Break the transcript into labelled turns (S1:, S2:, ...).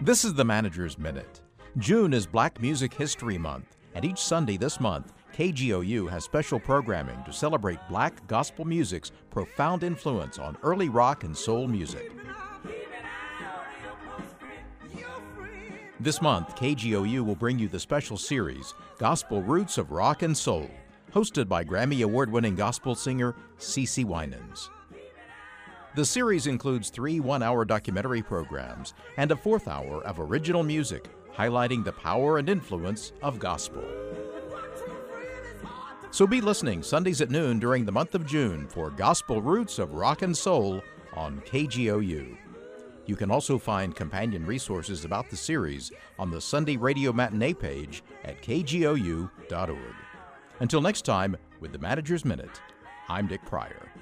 S1: This is the Manager's Minute. June is Black Music History Month, and each Sunday this month, KGOU has special programming to celebrate black gospel music's profound influence on early rock and soul music. This month, KGOU will bring you the special series, Gospel Roots of Rock and Soul, hosted by Grammy Award-winning gospel singer CeCe Winans. The series includes 3 one-hour documentary programs and a 4th hour of original music, highlighting the power and influence of gospel. So be listening Sundays at noon during the month of June for Gospel Roots of Rock and Soul on KGOU. You can also find companion resources about the series on the Sunday Radio Matinee page at kgou.org. Until next time, with the Manager's Minute, I'm Dick Pryor.